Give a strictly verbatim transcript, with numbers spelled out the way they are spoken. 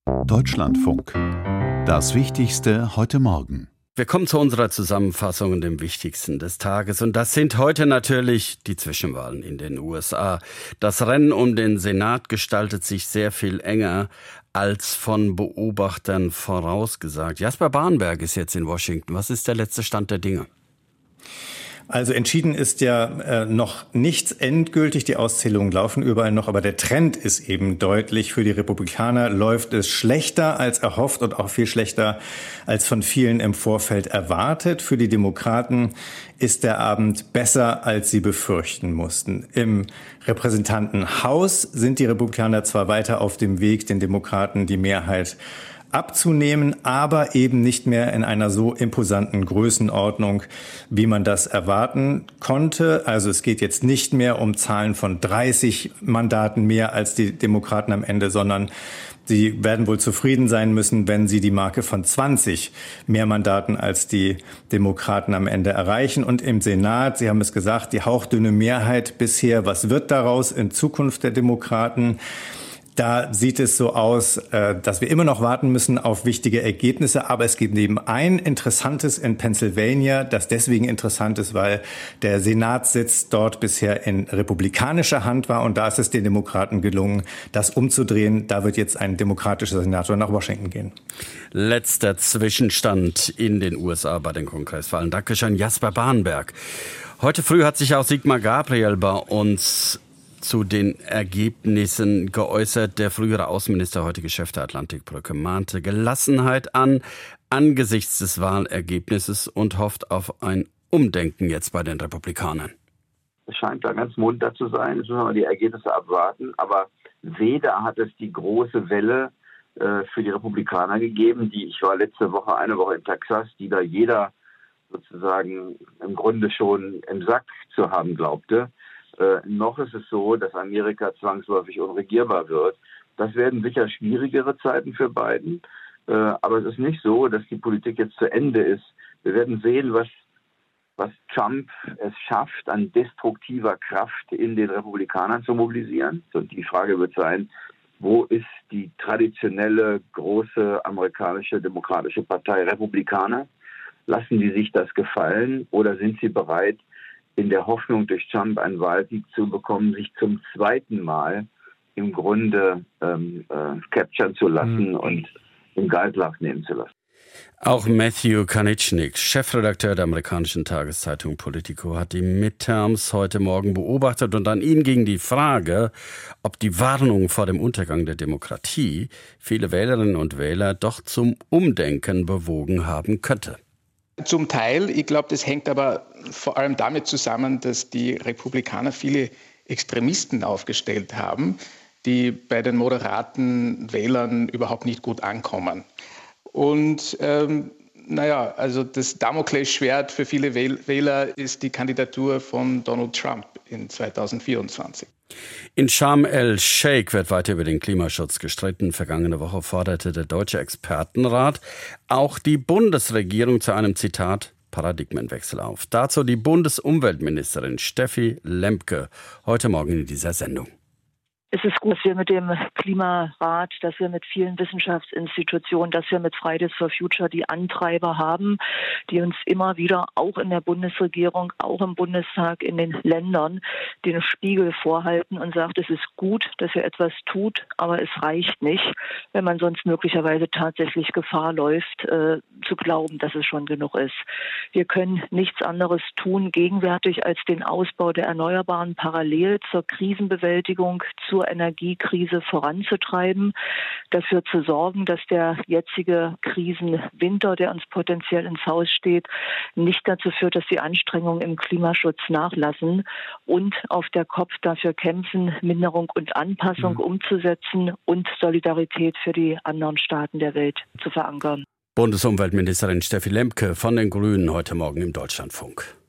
Deutschlandfunk. Das Wichtigste heute Morgen. Wir kommen zu unserer Zusammenfassung und dem Wichtigsten des Tages. Und das sind heute natürlich die Zwischenwahlen in den U S A. Das Rennen um den Senat gestaltet sich sehr viel enger als von Beobachtern vorausgesagt. Jasper Bahnberg ist jetzt in Washington. Was ist der letzte Stand der Dinge? Also entschieden ist ja äh, noch nichts endgültig. Die Auszählungen laufen überall noch, aber der Trend ist eben deutlich. Für die Republikaner läuft es schlechter als erhofft und auch viel schlechter als von vielen im Vorfeld erwartet. Für die Demokraten ist der Abend besser, als sie befürchten mussten. Im Repräsentantenhaus sind die Republikaner zwar weiter auf dem Weg, den Demokraten die Mehrheit abzunehmen, aber eben nicht mehr in einer so imposanten Größenordnung, wie man das erwarten konnte. Also es geht jetzt nicht mehr um Zahlen von dreißig Mandaten mehr als die Demokraten am Ende, sondern sie werden wohl zufrieden sein müssen, wenn sie die Marke von zwanzig mehr Mandaten als die Demokraten am Ende erreichen. Und im Senat, Sie haben es gesagt, die hauchdünne Mehrheit bisher. Was wird daraus in Zukunft der Demokraten? Da sieht es so aus, dass wir immer noch warten müssen auf wichtige Ergebnisse. Aber es gibt neben ein interessantes in Pennsylvania, das deswegen interessant ist, weil der Senatssitz dort bisher in republikanischer Hand war. Und da ist es den Demokraten gelungen, das umzudrehen. Da wird jetzt ein demokratischer Senator nach Washington gehen. Letzter Zwischenstand in den U S A bei den Kongresswahlen. Dankeschön, Jasper Bahnberg. Heute früh hat sich auch Sigmar Gabriel bei uns zu den Ergebnissen geäußert. Der frühere Außenminister, heutige Chef der Atlantikbrücke, mahnte Gelassenheit an angesichts des Wahlergebnisses und hofft auf ein Umdenken jetzt bei den Republikanern. Es scheint da ganz munter zu sein. Jetzt müssen wir die Ergebnisse abwarten. Aber weder hat es die große Welle äh, für die Republikaner gegeben, die ich war letzte Woche, eine Woche in Texas, die da jeder sozusagen im Grunde schon im Sack zu haben glaubte. Äh, noch ist es so, dass Amerika zwangsläufig unregierbar wird. Das werden sicher schwierigere Zeiten für Biden. Äh, aber es ist nicht so, dass die Politik jetzt zu Ende ist. Wir werden sehen, was, was Trump es schafft, an destruktiver Kraft in den Republikanern zu mobilisieren. Und die Frage wird sein, wo ist die traditionelle große amerikanische demokratische Partei Republikaner? Lassen die sich das gefallen oder sind sie bereit, in der Hoffnung, durch Trump einen Wahlsieg zu bekommen, sich zum zweiten Mal im Grunde ähm, äh, capturen zu lassen mhm. und im Galtlach nehmen zu lassen. Auch Matthew Kanichnik, Chefredakteur der amerikanischen Tageszeitung Politico, hat die Midterms heute Morgen beobachtet und an ihn ging die Frage, ob die Warnung vor dem Untergang der Demokratie viele Wählerinnen und Wähler doch zum Umdenken bewogen haben könnte. Zum Teil, ich glaube, das hängt aber vor allem damit zusammen, dass die Republikaner viele Extremisten aufgestellt haben, die bei den moderaten Wählern überhaupt nicht gut ankommen. Und ähm, naja, also das Damoklesschwert für viele Wähler ist die Kandidatur von Donald Trump in zweitausendvierundzwanzig. In Sharm el-Sheikh wird weiter über den Klimaschutz gestritten. Vergangene Woche forderte der Deutsche Expertenrat auch die Bundesregierung zu einem, Zitat, Paradigmenwechsel auf. Dazu die Bundesumweltministerin Steffi Lemke heute Morgen in dieser Sendung. Es ist gut, dass wir mit dem Klimarat, dass wir mit vielen Wissenschaftsinstitutionen, dass wir mit Fridays for Future die Antreiber haben, die uns immer wieder auch in der Bundesregierung, auch im Bundestag, in den Ländern den Spiegel vorhalten und sagt, es ist gut, dass ihr etwas tut, aber es reicht nicht, wenn man sonst möglicherweise tatsächlich Gefahr läuft, äh, zu glauben, dass es schon genug ist. Wir können nichts anderes tun gegenwärtig als den Ausbau der Erneuerbaren parallel zur Krisenbewältigung, zur Energiekrise voranzutreiben, dafür zu sorgen, dass der jetzige Krisenwinter, der uns potenziell ins Haus steht, nicht dazu führt, dass die Anstrengungen im Klimaschutz nachlassen und auf der C O P dafür kämpfen, Minderung und Anpassung mhm. umzusetzen und Solidarität für die anderen Staaten der Welt zu verankern. Bundesumweltministerin Steffi Lemke von den Grünen heute Morgen im Deutschlandfunk.